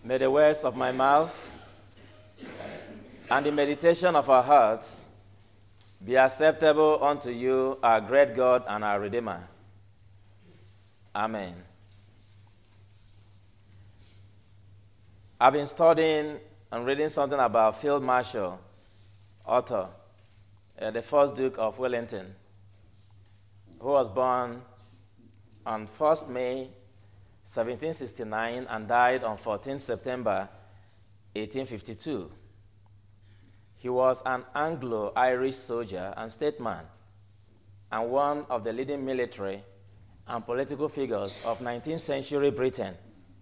May the words of my mouth and the meditation of our hearts be acceptable unto you, our great God and our Redeemer. Amen. I've been studying and reading something about Field Marshal Otto, the first Duke of Wellington, who was born on 1st May 1769 and died on 14 September 1852. He was an Anglo-Irish soldier and statesman, and one of the leading military and political figures of 19th century Britain.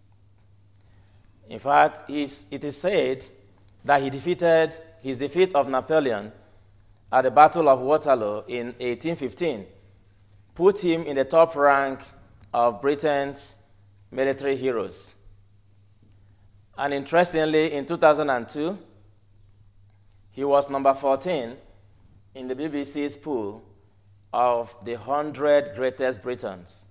In fact, it is said that his defeat of Napoleon at the Battle of Waterloo in 1815 put him in the top rank of Britain's military heroes. And interestingly, in 2002, he was number 14 in the BBC's pool of the 100 greatest Britons.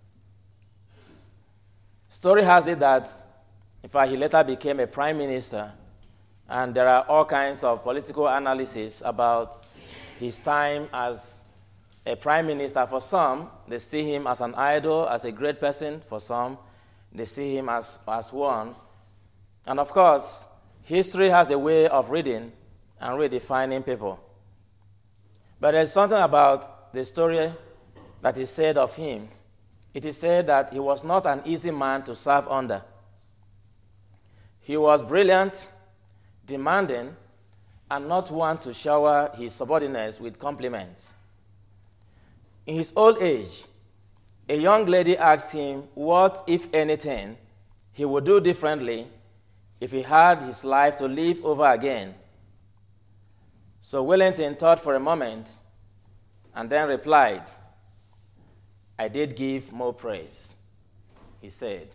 Story has it that, in fact, he later became a prime minister, and there are all kinds of political analysis about his time as a prime minister. For some, they see him as an idol, as a great person. For some, they see him as one. And of course, history has a way of reading and redefining people. But there's something about the story that is said of him. It is said that he was not an easy man to serve under. He was brilliant, demanding, and not one to shower his subordinates with compliments. In his old age, a young lady asked him what, if anything, he would do differently if he had his life to live over again. So Wellington thought for a moment and then replied, "I did give more praise," he said.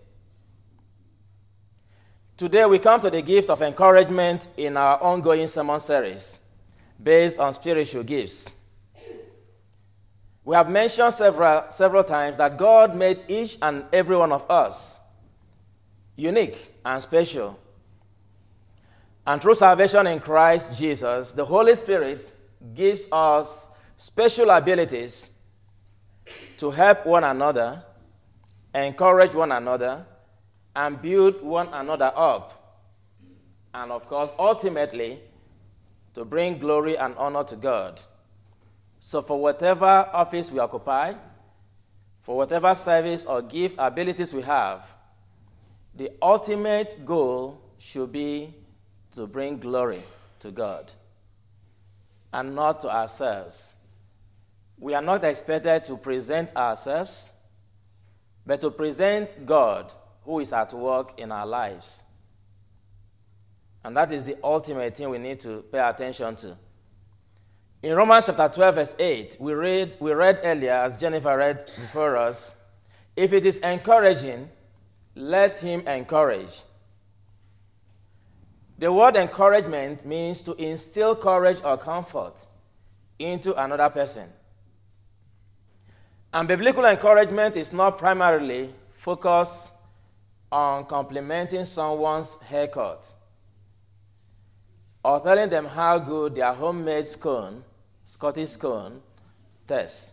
Today we come to the gift of encouragement in our ongoing sermon series based on spiritual gifts. We have mentioned several times that God made each and every one of us unique and special. And through salvation in Christ Jesus, the Holy Spirit gives us special abilities to help one another, encourage one another, and build one another up. And of course, ultimately, to bring glory and honor to God. So for whatever office we occupy, for whatever service or gift abilities we have, the ultimate goal should be to bring glory to God and not to ourselves. We are not expected to present ourselves, but to present God who is at work in our lives. And that is the ultimate thing we need to pay attention to. In Romans chapter 12, verse 8, we read earlier, as Jennifer read before us, if it is encouraging, let him encourage. The word encouragement means to instill courage or comfort into another person. And biblical encouragement is not primarily focused on complimenting someone's haircut or telling them how good their homemade Scottish scone, tastes.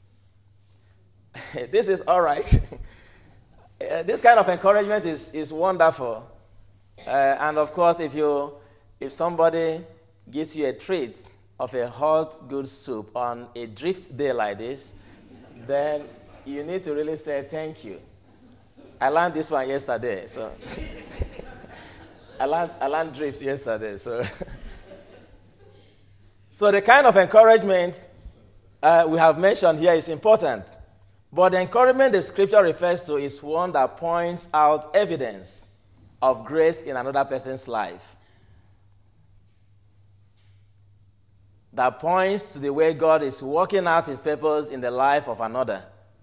This is all right. This kind of encouragement is wonderful. And of course, if somebody gives you a treat of a hot, good soup on a drift day like this, then you need to really say thank you. I learned this one yesterday, so I learned drift yesterday, so so the kind of encouragement we have mentioned here is important. But the encouragement the scripture refers to is one that points out evidence of grace in another person's life. That points to the way God is working out his purpose in the life of another.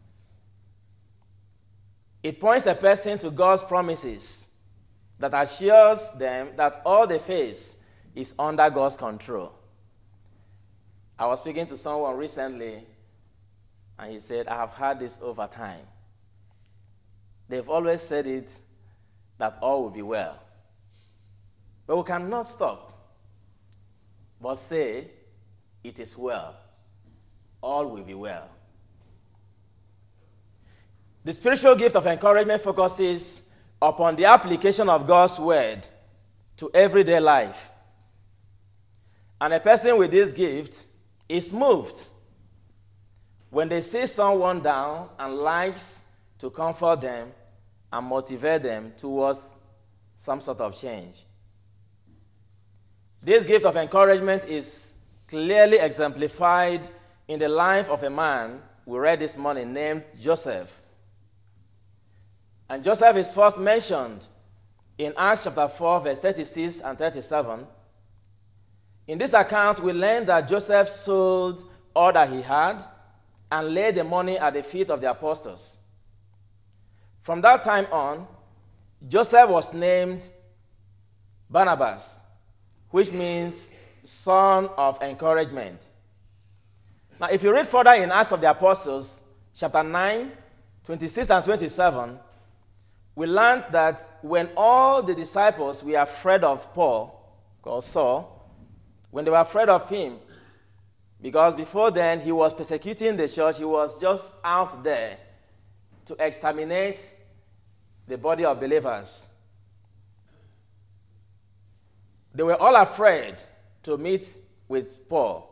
It points a person to God's promises that assures them that all they face is under God's control. I was speaking to someone recently, and he said, I have heard this over time. They've always said it, that all will be well. But we cannot stop but say, it is well. All will be well. The spiritual gift of encouragement focuses upon the application of God's word to everyday life. And a person with this gift is moved when they see someone down and likes to comfort them and motivate them towards some sort of change. This gift of encouragement is clearly exemplified in the life of a man we read this morning named Joseph. And Joseph is first mentioned in Acts chapter 4, verse 36 and 37. In this account, we learn that Joseph sold all that he had and laid the money at the feet of the apostles. From that time on, Joseph was named Barnabas, which means son of encouragement. Now, if you read further in Acts of the Apostles, chapter 9, 26 and 27, we learned that when all the disciples were afraid of Paul, called Saul, when they were afraid of him, because before then he was persecuting the church, he was just out there to exterminate the body of believers. They were all afraid to meet with Paul.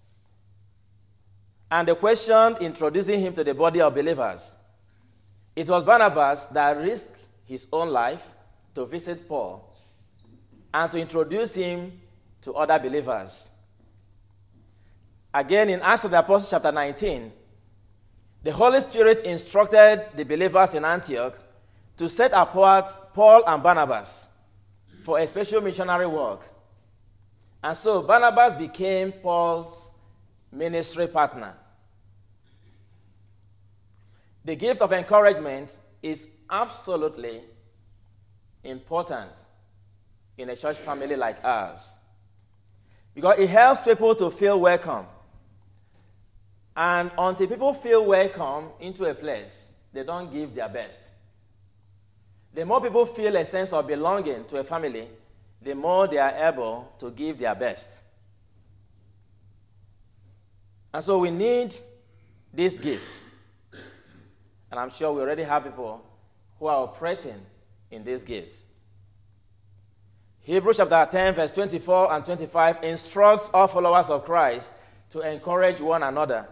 And they questioned introducing him to the body of believers. It was Barnabas that risked his own life to visit Paul and to introduce him to other believers. Again, in Acts of the Apostles chapter 19, the Holy Spirit instructed the believers in Antioch to set apart Paul and Barnabas for a special missionary work. And so Barnabas became Paul's ministry partner. The gift of encouragement is absolutely important in a church family like ours, because it helps people to feel welcome. And until people feel welcome into a place, they don't give their best. The more people feel a sense of belonging to a family, the more they are able to give their best. And so we need this gift. And I'm sure we already have people who are operating in these gifts. Hebrews chapter 10, verse 24 and 25 instructs all followers of Christ to encourage one another.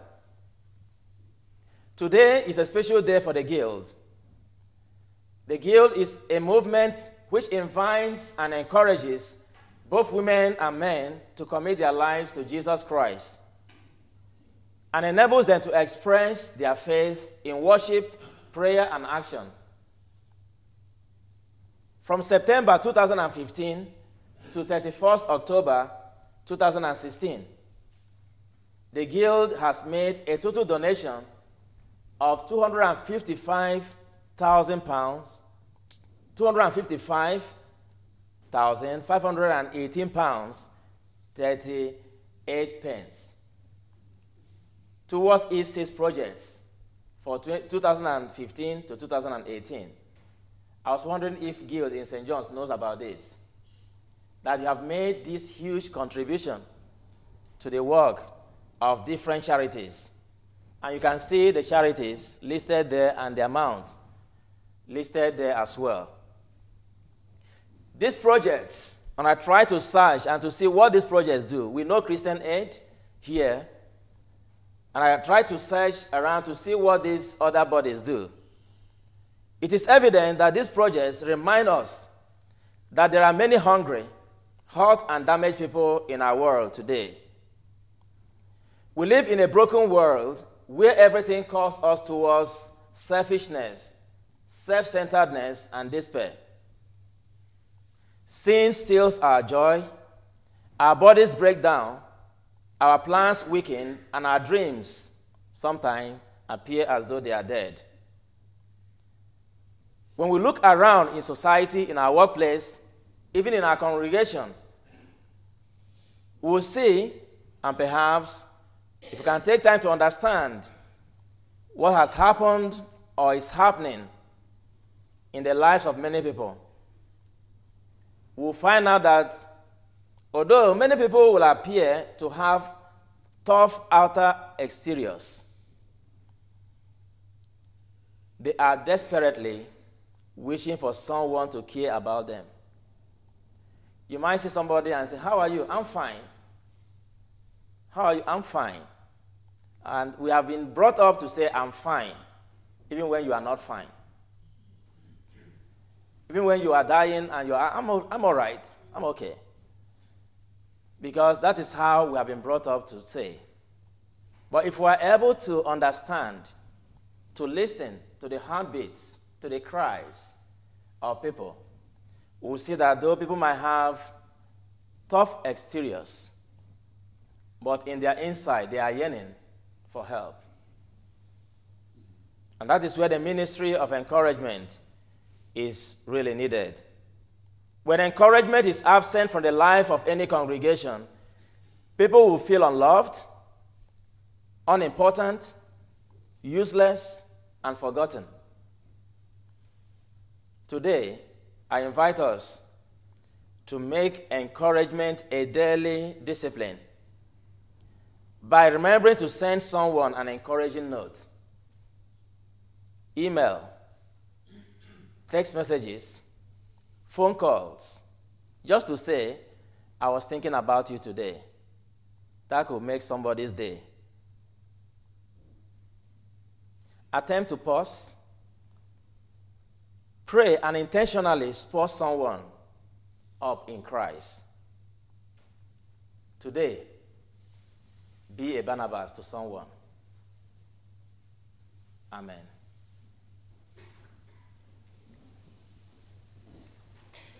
Today is a special day for the Guild. The Guild is a movement which invites and encourages both women and men to commit their lives to Jesus Christ and enables them to express their faith in worship, prayer, and action. From September 2015 to 31st October 2016, the Guild has made a total donation of £255,000, £255,518, 38 pence towards its projects for 2015 to 2018. I was wondering if Guild in St. John's knows about this, that you have made this huge contribution to the work of different charities. And you can see the charities listed there and the amount listed there as well. These projects, and I try to search and to see what these projects do. We know Christian Aid here, and I try to search around to see what these other bodies do. It is evident that these projects remind us that there are many hungry, hurt, and damaged people in our world today. We live in a broken world where everything calls us towards selfishness, self-centeredness, and despair. Sin steals our joy, our bodies break down, our plans weaken, and our dreams sometimes appear as though they are dead. When we look around in society, in our workplace, even in our congregation, we will see, and perhaps if we can take time to understand what has happened or is happening in the lives of many people, we'll find out that although many people will appear to have tough outer exteriors, they are desperately wishing for someone to care about them. You might see somebody and say, "How are you?" "I'm fine." "How are you?" "I'm fine." And we have been brought up to say, "I'm fine," even when you are not fine. Even when you are dying and you are, I'm all right, I'm okay. Because that is how we have been brought up to say. But if we are able to understand, to listen to the heartbeats, to the cries of people, we'll see that though people might have tough exteriors, but in their inside they are yearning for help. And that is where the ministry of encouragement is really needed. When encouragement is absent from the life of any congregation, people will feel unloved, unimportant, useless, and forgotten. Today, I invite us to make encouragement a daily discipline by remembering to send someone an encouraging note, email, text messages, phone calls, just to say, "I was thinking about you today." That could make somebody's day. Attempt to pause, pray, and intentionally spur someone up in Christ. Today, be a Barnabas to someone. Amen.